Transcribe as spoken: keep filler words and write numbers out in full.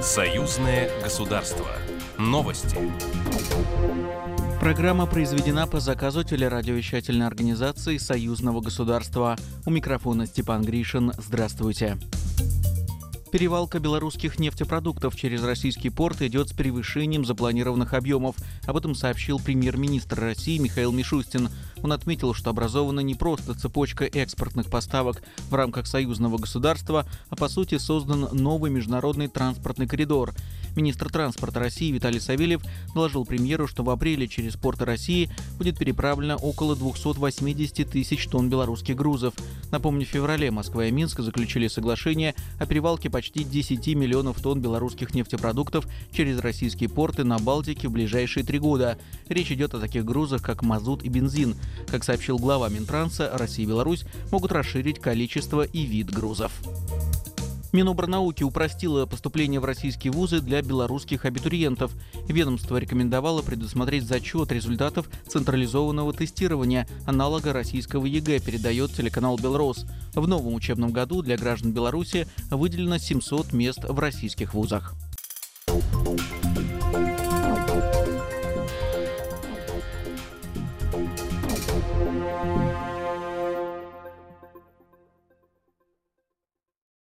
Союзное государство. Новости. Программа произведена по заказу телерадиовещательной организации Союзного государства. У микрофона Степан Гришин. Здравствуйте. Перевалка белорусских нефтепродуктов через российский порт идет с превышением запланированных объемов. Об этом сообщил премьер-министр России Михаил Мишустин. Он отметил, что образована не просто цепочка экспортных поставок в рамках союзного государства, а по сути создан новый международный транспортный коридор. Министр транспорта России Виталий Савельев доложил премьеру, что в апреле через порты России будет переправлено около двухсот восьмидесяти тысяч тонн белорусских грузов. Напомню, в феврале Москва и Минск заключили соглашение о перевалке почти десяти миллионов тонн белорусских нефтепродуктов через российские порты на Балтике в ближайшие три года. Речь идет о таких грузах, как мазут и бензин. Как сообщил глава Минтранса, Россия и Беларусь могут расширить количество и вид грузов. Минобрнауки упростило поступление в российские вузы для белорусских абитуриентов. Ведомство рекомендовало предусмотреть зачет результатов централизованного тестирования, аналога российского ЕГЭ, передает телеканал «Белрос». В новом учебном году для граждан Беларуси выделено семьсот мест в российских вузах.